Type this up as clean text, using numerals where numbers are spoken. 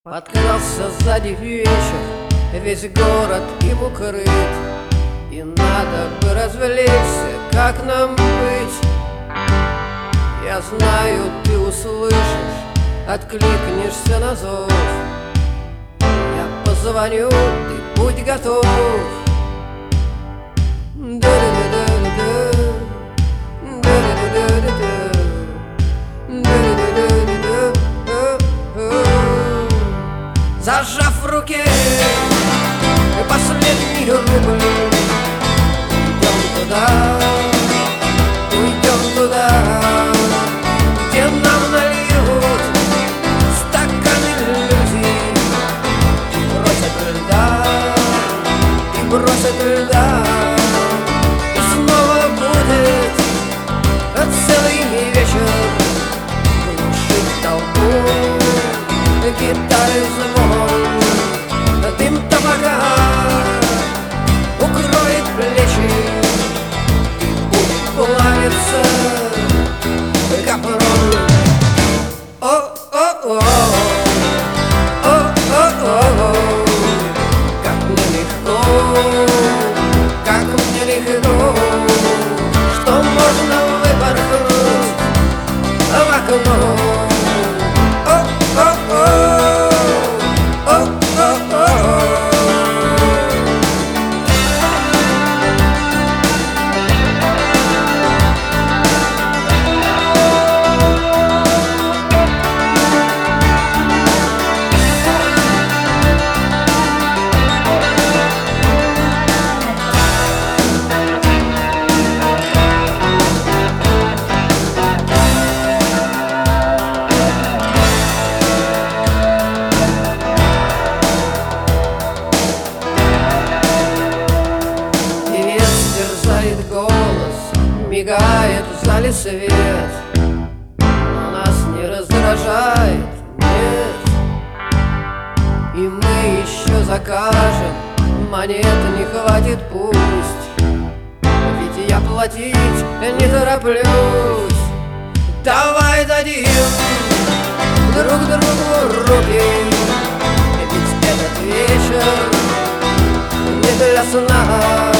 Подкрался сзади вечер, весь город им укрыт, и надо бы развлечься, как нам быть? Я знаю, ты услышишь, откликнешься на зов. Я позвоню, ты будь готов. Зажав в руке последний рубль, уйдем туда, где нам нальют стаканы люди и бросят льда, и снова будет целый вечер глушит толпу гитары звон, дым табака укроет плечи, и будет плавиться капрон. О-о-о, о-о-о, как мне легко, как мне легко, что можно выпорхнуть в окно. Мигает в зале свет, но нас не раздражает, нет. И мы еще закажем, монет не хватит, пусть, ведь я платить не тороплюсь. Давай дадим друг другу руки, ведь этот вечер не для сна.